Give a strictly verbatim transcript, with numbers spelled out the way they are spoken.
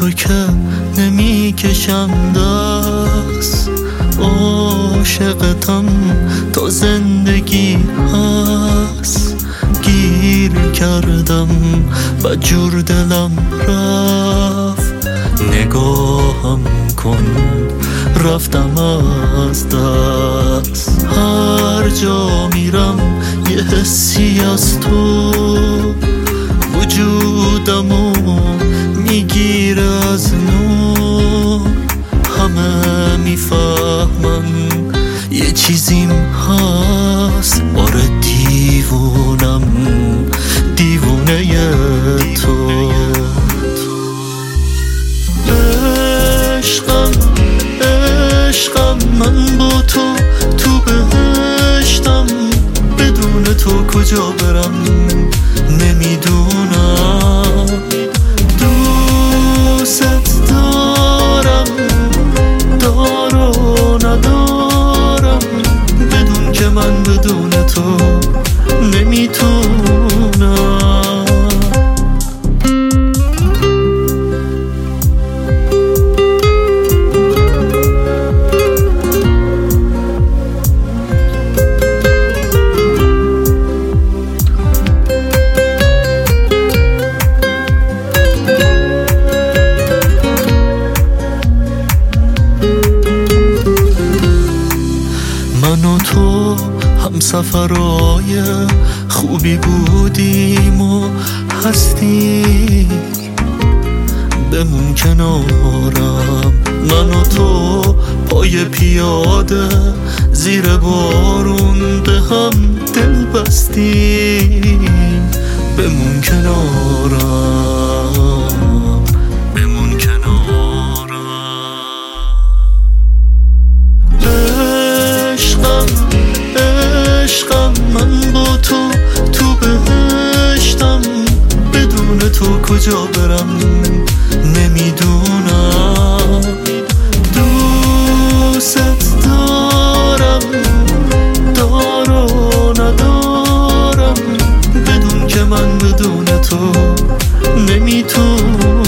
تو که نمی کشم دست، عاشقتم تا زندگی هست. گیر کردم بدجور دلم رفت، نگاهم کن رفتم از دست. هر جا میرم یه حسی از تو وجودمو میگیره از نو. همه میفهمن یه چیزیم هست، آره دیوونم دیوونه تو. عشقم عشقم من با تو تو بهشتم، بدون تو کجا برم نمیدونم. دوست دارم دار و ندارم، بدون که من بدون تو نمیتونم. من و تو هم سفرهای خوبی بودیم و هستی، بمون کنارم. من و تو پای پیاده زیر بارون به هم دل بستیم، بمون کنارم بمون کنارم. عشقم عشقم من با تو تو بهشتم، بدون تو کجا برم نمیدونم. دوست دارم دار و ندارم، بدون که من بدون تو نمیتونم.